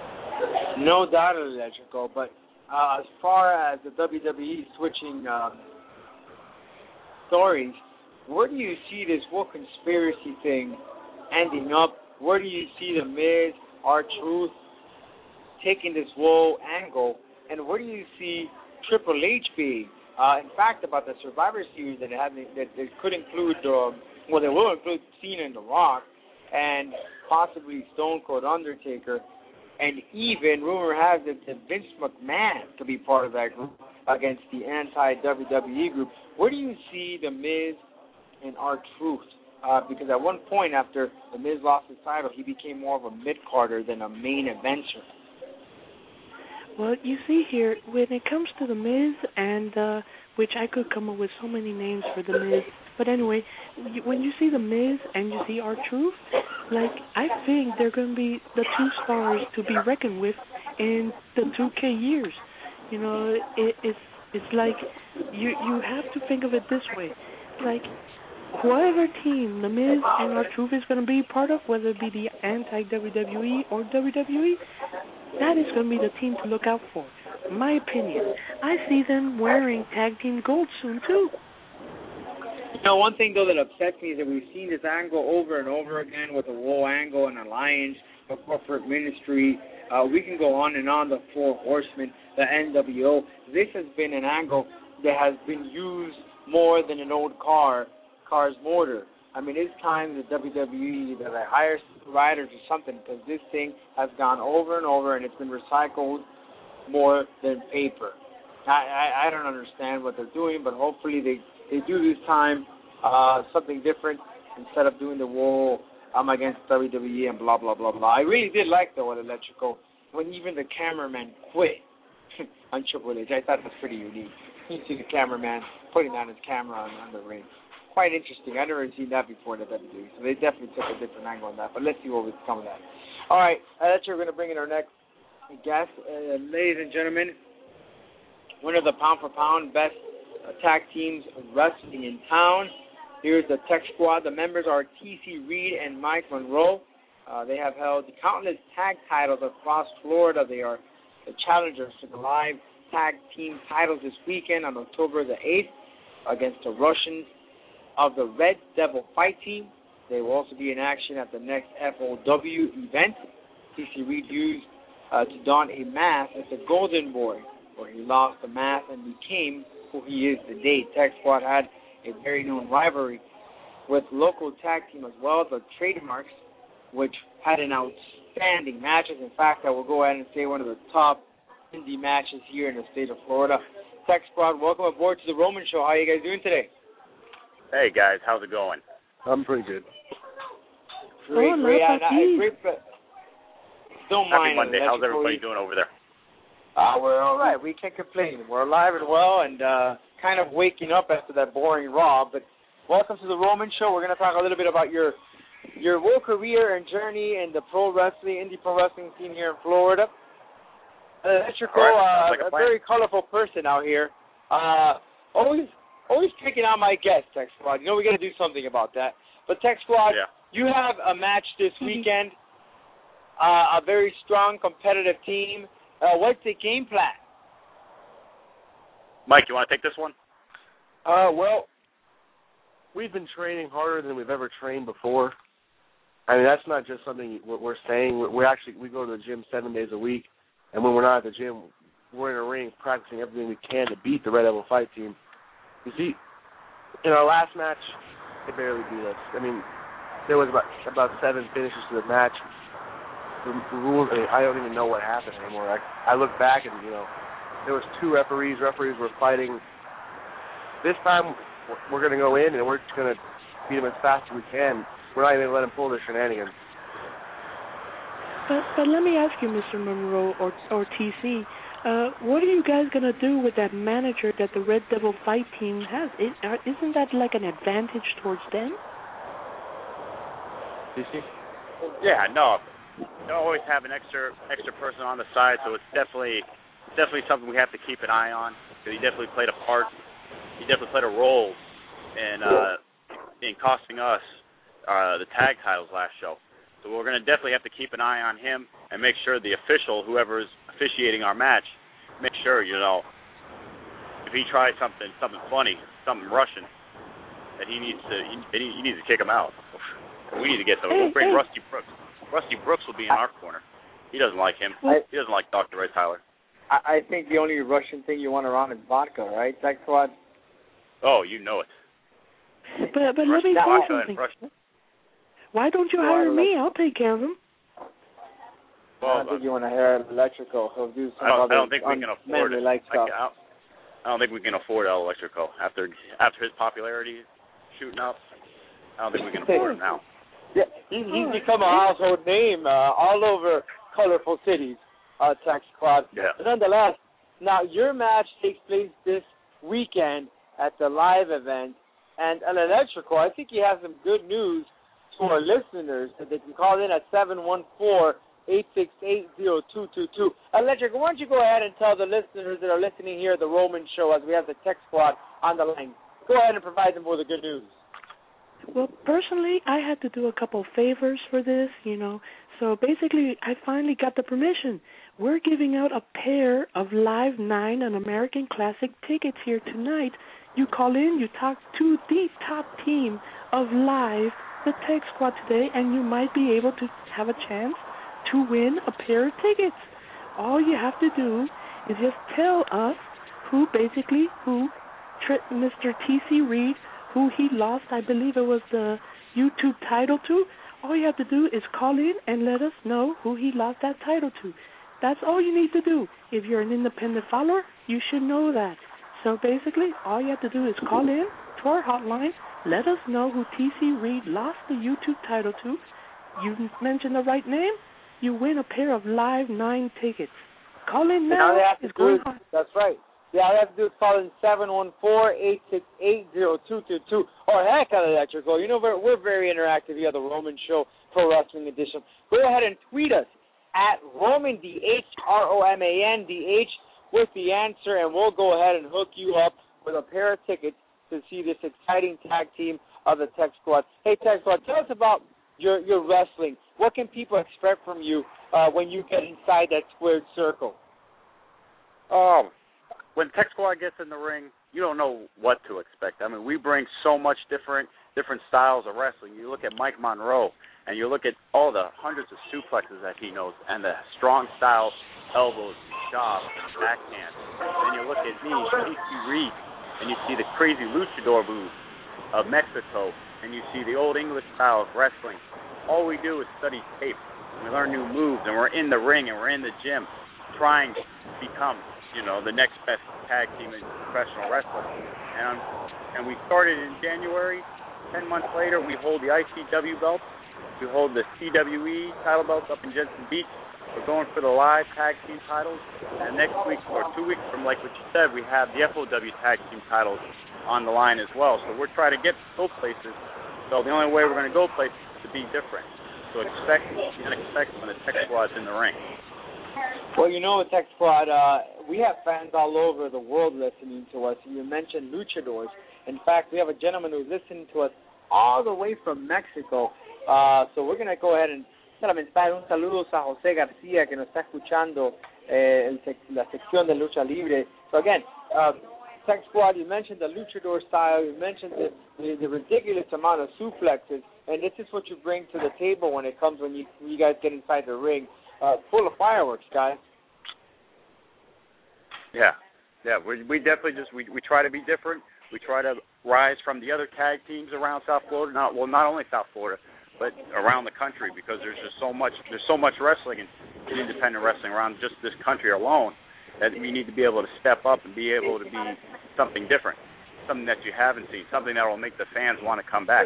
No doubt, Electrical. But uh, as far as the W W E switching uh, stories, where do you see this whole conspiracy thing ending up? Where do you see the Miz, R-Truth, taking this whole angle? And where do you see Triple H being? Uh, in fact, about the Survivor Series that had that, that could include, uh, well, they will include Cena and The Rock, and possibly Stone Cold Undertaker, and even rumor has it that Vince McMahon could be part of that group against the anti-W W E group. Where do you see The Miz and R-Truth? Uh, because at one point after The Miz lost his title, he became more of a mid-carder than a main eventer. Well, you see here, when it comes to The Miz, and uh, which I could come up with so many names for The Miz, but anyway, when you see The Miz and you see R-Truth, like, I think they're going to be the two stars to be reckoned with in the two K years. You know, it, it's it's like you you have to think of it this way, like, whatever team The Miz and R-Truth is going to be part of, whether it be the anti-W W E or W W E, that is going to be the team to look out for. My opinion. I see them wearing tag team gold soon, too. You know, one thing, though, that upsets me is that we've seen this angle over and over again with the Woe angle and Alliance, the corporate ministry. Uh, we can go on and on, the Four Horsemen, the N W O. This has been an angle that has been used more than an old car, car's motor. I mean, it's time the W W E that they hire writers or something, because this thing has gone over and over and it's been recycled more than paper. I, I, I don't understand what they're doing, but hopefully they, they do this time uh, something different instead of doing the whole I'm against W W E and blah, blah, blah, blah. I really did like, though, at Electrical, when even the cameraman quit on Triple H. I thought it was pretty unique. You see the cameraman putting down his camera on, on the ring. Quite interesting. I've never seen that before in the W W E, so they definitely took a different angle on that. But let's see what will come of that. All right, that's we're going to bring in our next guest. Uh, ladies and gentlemen, one of the pound-for-pound best uh, tag teams wrestling in town. Here's the Tech Squad. The members are T C Reed and Mike Monroe. Uh, they have held countless tag titles across Florida. They are the challengers for the live tag team titles this weekend on October the eighth against the Russians of the Red Devil Fight Team. They will also be in action at the next F O W event. T C Reed used uh, to don a mask as the Golden Boy, where he lost the mask and became who he is today. Tech Squad had a very known rivalry with local tag team as well, the Trademarks, which had an outstanding matches. In fact, I will go ahead and say one of the top indie matches here in the state of Florida. Tech Squad, welcome aboard to the Roman Show. How are you guys doing today? Hey, guys. How's it going? I'm pretty good. Great, oh, great. I, I, great don't Happy mind Monday. How's everybody Cody. doing over there? Uh, we're all right. We can't complain. We're alive and well and uh, kind of waking up after that boring Raw. But welcome to the Roman Show. We're going to talk a little bit about your your whole career and journey in the pro wrestling, indie pro wrestling scene here in Florida. Uh, that's your right. uh, like a, a very colorful person out here. Uh, always always picking out my guests, Tech Squad. You know, we got to do something about that. But Tech Squad, yeah. you have a match this weekend. uh, a very strong, competitive team. Uh, what's the game plan? Mike, you want to take this one? Uh, well, we've been training harder than we've ever trained before. I mean, that's not just something we're, we're saying. We're, we're actually, we go to the gym seven days a week, and when we're not at the gym, we're in a ring practicing everything we can to beat the Red Devil Fight Team. You see, in our last match, they barely beat us. I mean, there was about about seven finishes to the match. The, the rules, I mean, I don't even know what happened anymore. I, I look back and, you know, there was two referees. Referees were fighting. This time, we're going to go in and we're just going to beat them as fast as we can. We're not even going to let them pull their shenanigans. But, but let me ask you, Mister Monroe or, or T C, uh, what are you guys going to do with that manager that the Red Devil Fight Team has? It, uh, isn't that like an advantage towards them? T C? Yeah, no. They always have an extra extra person on the side, so it's definitely definitely something we have to keep an eye on. Because he definitely played a part. He definitely played a role in uh, in costing us uh, the tag titles last show. So we're going to definitely have to keep an eye on him and make sure the official, whoever is officiating our match, make sure, you know, if he tries something something funny, something Russian, that he needs to he, he needs to kick him out. We need to get the we'll bring Rusty Brooks. Rusty Brooks will be in our corner. He doesn't like him. I, he doesn't like Doctor Red Tyler. I, I think the only Russian thing you want around is vodka, right, Tech Squad? Oh, you know it. But but let me say something. Why don't you hire me? I'll take care of him. Well, I don't think you want to hire Electrical. He'll do some I don't, other I don't think we can afford it. Like stuff. I, I don't think we can afford El Electrico after after his popularity shooting up. I don't think we can afford him now. Yeah, he, he's become a household name uh, all over colorful cities, uh, Tech Squad. Yeah. But nonetheless, now your match takes place this weekend at the live event, and El Electrico, I think he has some good news to our listeners that they can call in at seven one four, eight six eight, zero two two two. Electrico, why don't you go ahead and tell the listeners that are listening here at the Roman Show as we have the Tech Squad on the line. Go ahead and provide them with the good news. Well, personally, I had to do a couple favors for this, you know. So basically, I finally got the permission. We're giving out a pair of Live nine and American Classic tickets here tonight. You call in, you talk to the top team of Live, the Tech Squad today, and you might be able to have a chance to win a pair of tickets. All you have to do is just tell us who basically, who Mister T C Reed, who he lost, I believe it was the YouTube title to. All you have to do is call in and let us know who he lost that title to. That's all you need to do. If you're an independent follower, you should know that. So basically, all you have to do is call in to our hotline, let us know who T C Reed lost the YouTube title to. You mention the right name, you win a pair of Live nine tickets. Call in now. It's going on. That's right. Yeah, all you have to do is call in seven one four, eight six eight, zero two two two. Or heck, El Electrico. You know, we're, we're very interactive here at the Roman Show Pro Wrestling Edition. Go ahead and tweet us at Roman, D H, R O M A N, D H, with the answer, and we'll go ahead and hook you up with a pair of tickets to see this exciting tag team of the Tech Squad. Hey, Tech Squad, tell us about your, your wrestling. What can people expect from you uh, when you get inside that squared circle? Um... When Tech Squad gets in the ring, you don't know what to expect. I mean, we bring so much different different styles of wrestling. You look at Mike Monroe, and you look at all the hundreds of suplexes that he knows, and the strong style elbows, jobs, backhand. Then you look at me, T C Reed, and you see the crazy luchador moves of Mexico, and you see the old English style of wrestling. All we do is study tape. We learn new moves, and we're in the ring, and we're in the gym trying to become, you know, the next best tag team in professional wrestling. And and we started in January. Ten months later, we hold the I C W belt. We hold the C W E title belts up in Jensen Beach. We're going for the live tag team titles. And next week, or two weeks from, like what you said, we have the F O W tag team titles on the line as well. So we're trying to get go places. So the only way we're going to go places is to be different. So expect and expect when the Tech Squad's in the ring. Well, you know, Tech Squad, uh, we have fans all over the world listening to us. You mentioned luchadors. In fact, we have a gentleman who's listening to us all the way from Mexico. Uh, so we're going to go ahead and mensaje, un saludo a José García que nos está escuchando eh, el sec- la sección de lucha libre. So again, uh, Tech Squad, you mentioned the luchador style, you mentioned the, the, the ridiculous amount of suplexes, and this is what you bring to the table when it comes when you when you guys get inside the ring, uh, full of fireworks, guys. Yeah, yeah, we we definitely just we we try to be different. We try to rise from the other tag teams around South Florida, not well, not only South Florida, but around the country, because there's just so much there's so much wrestling and independent wrestling around just this country alone that we need to be able to step up and be able to be something different, something that you haven't seen, something that will make the fans want to come back.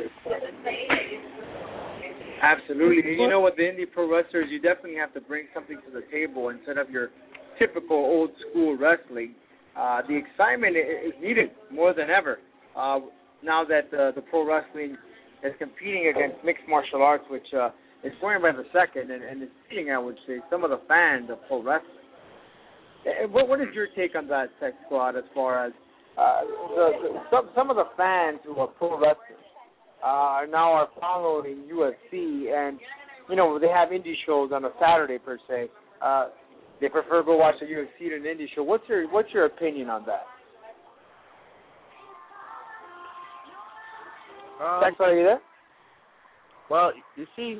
Absolutely. And you know what, the indie pro wrestlers, you definitely have to bring something to the table instead of your typical old school wrestling. Uh, the excitement is needed more than ever uh, now that uh, the pro wrestling is competing against mixed martial arts, which uh, is going by the second, and, and it's seeing, I would say, some of the fans of pro wrestling. What, what is your take on that, Tech Squad, as far as uh, the, the, some, some of the fans who are pro wrestlers uh, now are following U F C, and, you know, they have indie shows on a Saturday, per se. Uh, they prefer to go watch the U F C than an indie show. What's your, what's your opinion on that? Um, Tech Squad, are you there? Well, you see,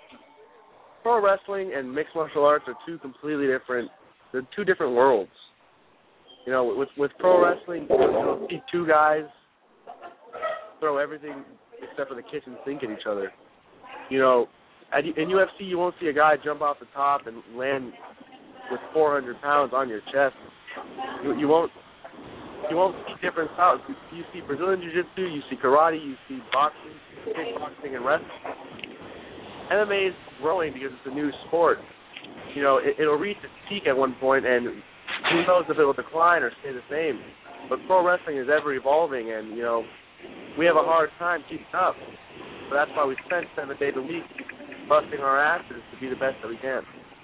pro wrestling and mixed martial arts are two completely different. They're two different worlds. You know, with with pro wrestling, you'll see two guys throw everything except for the kitchen sink at each other. You know, at, in U F C, you won't see a guy jump off the top and land with four hundred pounds on your chest. You, you won't you won't see different styles. You, you see Brazilian Jiu-Jitsu, you see karate, you see boxing, kickboxing, and wrestling. M M A is growing because it's a new sport. You know, it, it'll reach its peak at one point, and who knows if it will decline or stay the same. But pro wrestling is ever evolving, and, you know, we have a hard time keeping up. So that's why we spend seven days a week busting our asses to be the best that we can.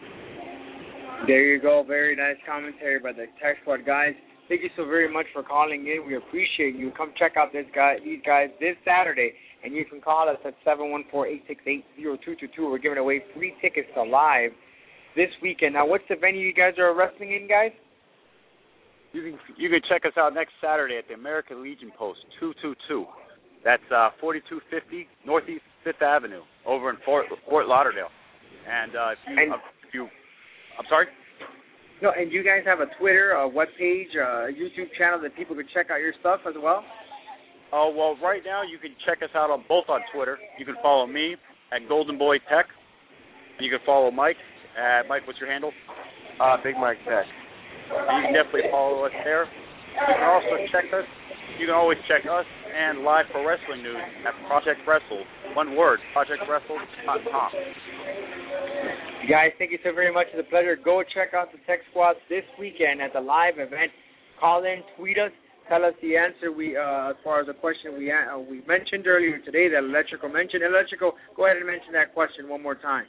There you go. Very nice commentary by the Tech Squad guys. Thank you so very much for calling in. We appreciate you. Come check out this guy, these guys this Saturday, and you can call us at seven one four, eight six eight, zero two two two. We're giving away free tickets to live this weekend. Now, what's the venue you guys are wrestling in, guys? You can you can check us out next Saturday at the American Legion Post two two two. That's uh, forty-two fifty Northeast Fifth Avenue over in Fort Fort Lauderdale. And uh, if you and, uh, if you, I'm sorry. No, and you guys have a Twitter, a webpage, a YouTube channel that people can check out your stuff as well? Oh, well, right now you can check us out on both on Twitter. You can follow me at Golden Boy Tech. And you can follow Mike at, Mike, what's your handle? Uh, Big Mike Tech. And you can definitely follow us there. You can also check us. You can always check us and Live Pro Wrestling News at Project Wrestle. One word, project wrestle dot com. Guys, thank you so very much. It's a pleasure. Go check out the Tech Squad this weekend at the live event. Call in, tweet us, tell us the answer. We, uh, as far as the question we uh, we mentioned earlier today that Electrical mentioned. Electrical, go ahead and mention that question one more time.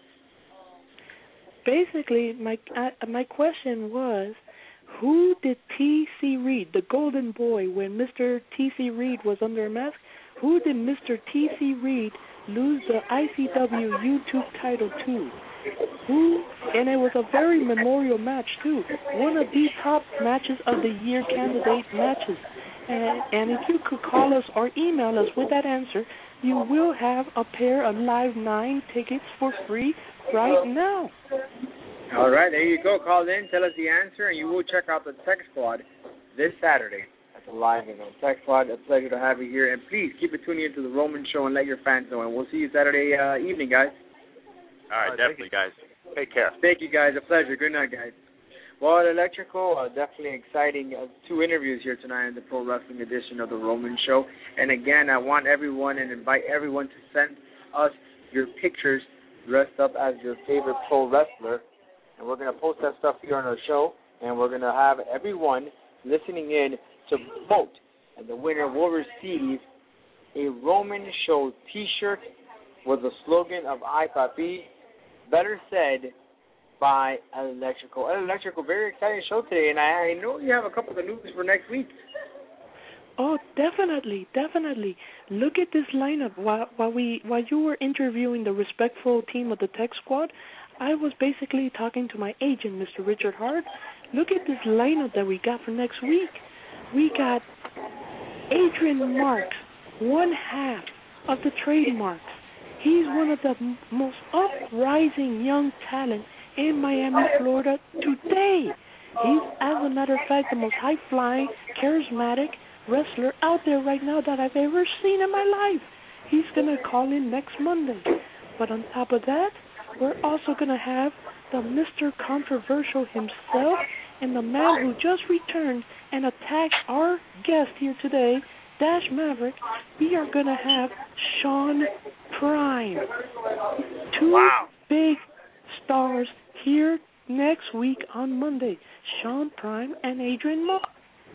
Basically, my uh, my question was, who did T C Reed, the Golden Boy, when Mister T C Reed was under a mask, who did Mister T C Reed lose the I C W YouTube title to? Who? And it was a very memorial match, too. One of the top matches of the year candidate matches. And, and if you could call us or email us with that answer, you will have a pair of Live nine tickets for free right now. All right, there you go. Call in, tell us the answer, and you will check out the Tech Squad this Saturday at the live event. Tech Squad, a pleasure to have you here. And please keep it tuning into the Roman Show and let your fans know. And we'll see you Saturday uh, evening, guys. All right, All right definitely, guys. Take care. Thank you, guys. A pleasure. Good night, guys. Well, Electrical, uh, definitely exciting. Uh, two interviews here tonight in the Pro Wrestling edition of the Roman Show. And again, I want everyone and invite everyone to send us your pictures dressed up as your favorite pro wrestler. And we're going to post that stuff here on our show. And we're going to have everyone listening in to vote. And the winner will receive a Roman Show T-shirt with the slogan of I P A P, better said by Electrical. Electrical, very exciting show today, and I, I know you have a couple of news for next week. Oh, definitely, definitely. Look at this lineup. While while we while you were interviewing the respectful team of the Tech Squad, I was basically talking to my agent, Mister Richard Hart. Look at this lineup that we got for next week. We got Adrian Marks, one half of the Trademarks. He's one of the m- most uprising young talent in Miami, Florida today. He's, as a matter of fact, the most high-flying, charismatic wrestler out there right now that I've ever seen in my life. He's going to call in next Monday. But on top of that, we're also going to have the Mister Controversial himself and the man who just returned and attacked our guest here today, Dash Maverick. We are going to have Sean Prime. Two wow. big stars here next week on Monday. Sean Prime and Adrian Marks.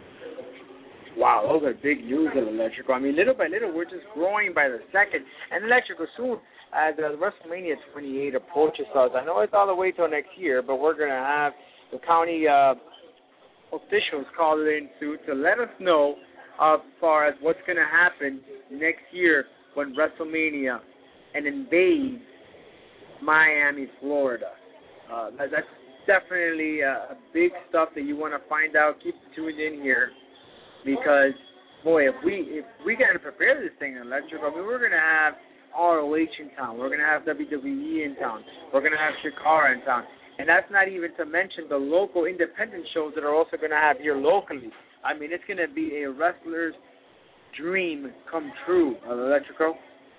Wow, those are big news at Electrical. I mean, little by little, we're just growing by the second. And Electrical, soon as uh, WrestleMania twenty-eight approaches us, I know it's all the way till next year, but we're going to have the county uh, officials call in soon to let us know as far as what's going to happen next year when WrestleMania and invades Miami, Florida. Uh, that, that's definitely uh, big stuff that you want to find out. Keep tuned in here. Because, boy, if we if we got to prepare this thing in Electric, I mean, we're going to have R O H in town. We're going to have W W E in town. We're going to have Shakara in town. And that's not even to mention the local independent shows that are also going to have here locally. I mean, it's going to be a wrestler's dream come true of Electrico.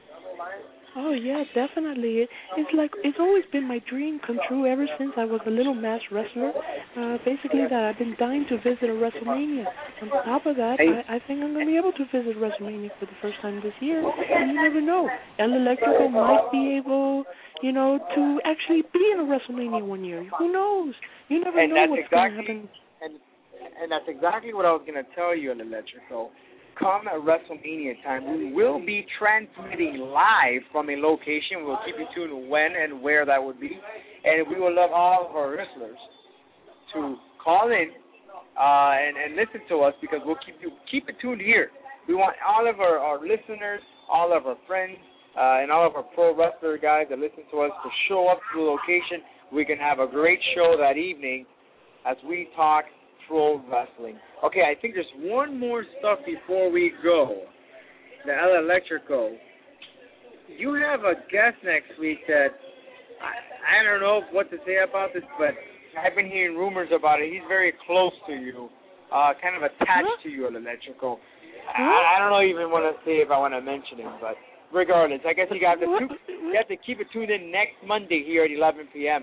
Oh yeah, definitely. It, it's like it's always been my dream come true ever since I was a little mass wrestler. Uh, basically, that I've been dying to visit a WrestleMania. On top of that, I, I think I'm going to be able to visit WrestleMania for the first time this year. And you never know, El Electrico might be able, you know, to actually be in a WrestleMania one year. Who knows? You never and know that's what's exactly, going to happen. And and that's exactly what I was going to tell you, El Electrico. Come at WrestleMania time, we will be transmitting live from a location. We'll keep you tuned when and where that would be. And we will love all of our wrestlers to call in uh, and, and listen to us, because we'll keep you keep it tuned here. We want all of our, our listeners, all of our friends, uh, and all of our pro wrestler guys that listen to us to show up to the location. We can have a great show that evening as we talk pro wrestling. Okay, I think there's one more stuff before we go. The El Electrico. You have a guest next week that I, I don't know what to say about this, but I've been hearing rumors about it. He's very close to you, uh, kind of attached huh? to you, El Electrico. Huh? I, I don't know even want to say if I want to mention him, but regardless, I guess you got to you have to keep it tuned in next Monday here at eleven p.m.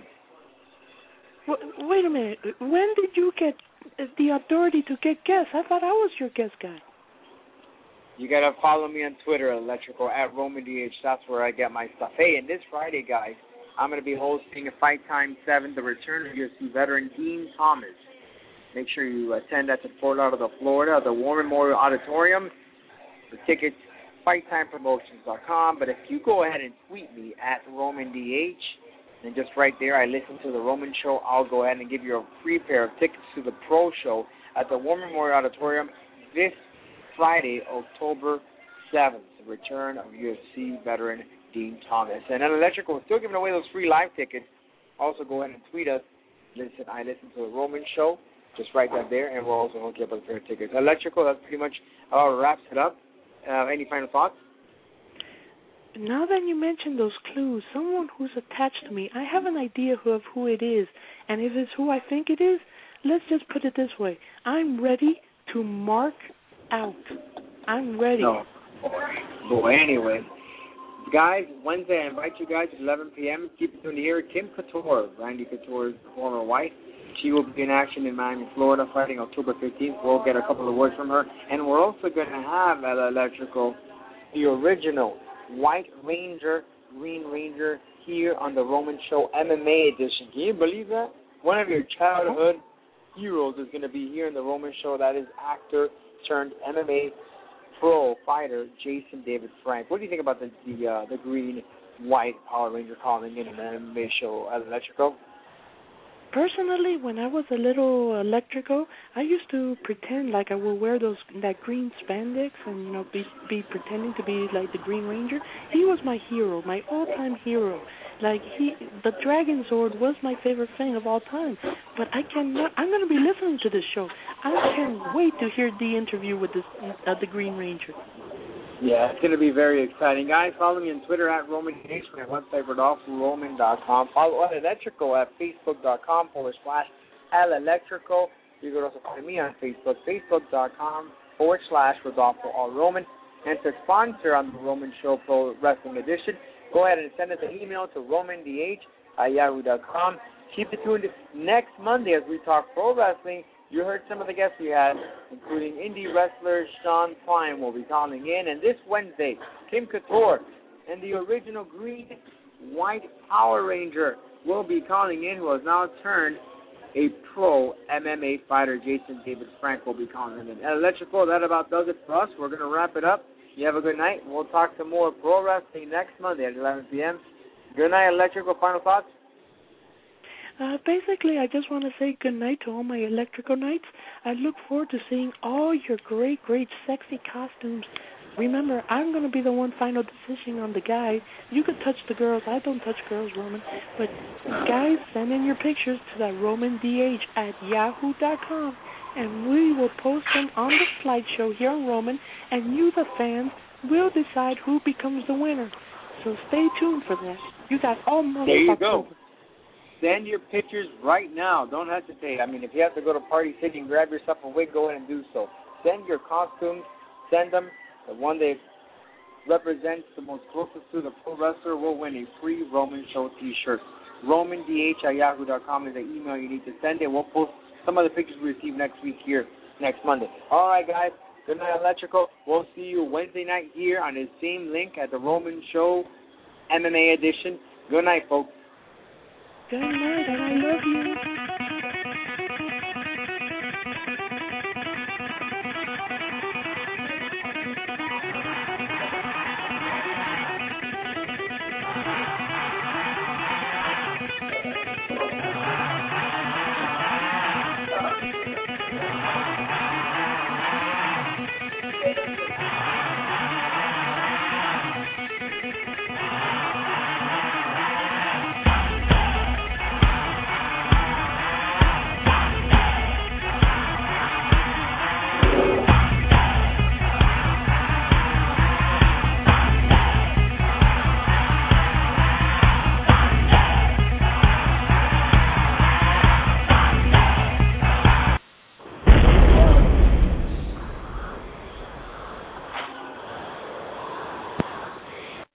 Wait a minute. When did you get the authority to get guests? I thought I was your guest guy. You got to follow me on Twitter, Electrical, at Roman D H. That's where I get my stuff. Hey, and this Friday, guys, I'm going to be hosting a Fight Time seven, the return of U F C veteran Dean Thomas. Make sure you attend that to Fort Lauderdale, Florida, the War Memorial Auditorium. The tickets, fight time promotions dot com. But if you go ahead and tweet me at Roman D H, and just right there, I listen to the Roman Show, I'll go ahead and give you a free pair of tickets to the Pro Show at the War Memorial Auditorium this Friday, October seventh, the return of U F C veteran Dean Thomas. And then Electrical, we're still giving away those free live tickets. Also go ahead and tweet us. Listen, I listen to the Roman Show. Just write that there, and we'll also hook you up with a pair of tickets. Electrical, that's pretty much how it wraps it up. Uh, any final thoughts? Now that you mention those clues, someone who's attached to me, I have an idea of who it is. And if it's who I think it is, let's just put it this way. I'm ready to mark out. I'm ready. No. Boy, anyway. Guys, Wednesday, I invite you guys at eleven p.m. Keep it tuned here. Kim Couture, Randy Couture's former wife. She will be in action in Miami, Florida, fighting October fifteenth. We'll get a couple of words from her. And we're also going to have at Electrical the original White Ranger, Green Ranger here on the Roman Show M M A edition. Can you believe that? One of your childhood heroes is going to be here in the Roman Show. That is actor turned M M A pro fighter Jason David Frank. What do you think about the the, uh, the Green White Power Ranger calling in an M M A show at Electrico? personally, when I was a little electrical, I used to pretend like I would wear those that green spandex and you know be be pretending to be like the Green Ranger. He was my hero, my all-time hero. Like he, the Dragon Sword was my favorite thing of all time. But I cannot. I'm going to be listening to this show. I can't wait to hear the interview with this uh, the Green Ranger. Yeah, it's going to be very exciting. Guys, follow me on Twitter at Roman H, my website, rodolfo roman dot com. Follow El Electrico at facebook.com forward slash El Electrico. You can also find me on Facebook, facebook.com forward slash Rodolfo R. Roman. And to sponsor on the Roman Show Pro Wrestling Edition, go ahead and send us an email to romandh at yahoo dot com. Keep it tuned next Monday as we talk pro wrestling. You heard some of the guests we had, including indie wrestler Sean Prime will be calling in. And this Wednesday, Kim Couture and the original green-white Power Ranger will be calling in, who has now turned a pro M M A fighter. Jason David Frank will be calling in. Electrical, that about does it for us. We're going to wrap it up. You have a good night. We'll talk some more pro wrestling next Monday at eleven p.m. Good night, Electrical. Final thoughts? Uh, basically, I just want to say good night to all my Electrical Knights. I look forward to seeing all your great, great, sexy costumes. Remember, I'm going to be the one final decision on the guys. You can touch the girls. I don't touch girls, Roman. But, guys, send in your pictures to that romandh at yahoo dot com, and we will post them on the slideshow here on Roman, and you, the fans, will decide who becomes the winner. So stay tuned for that. You got all month. There you go. Send your pictures right now. Don't hesitate. I mean, if you have to go to Party City and grab yourself a wig, go ahead and do so. Send your costumes. Send them. The one that represents the most closest to the pro wrestler will win a free Roman Show T-shirt. romandh at yahoo dot com is the email you need to send it. We'll post some of the pictures we receive next week here, next Monday. All right, guys. Good night, Electrical. We'll see you Wednesday night here on the same link at the Roman Show M M A edition. Good night, folks. Good night, and I love you.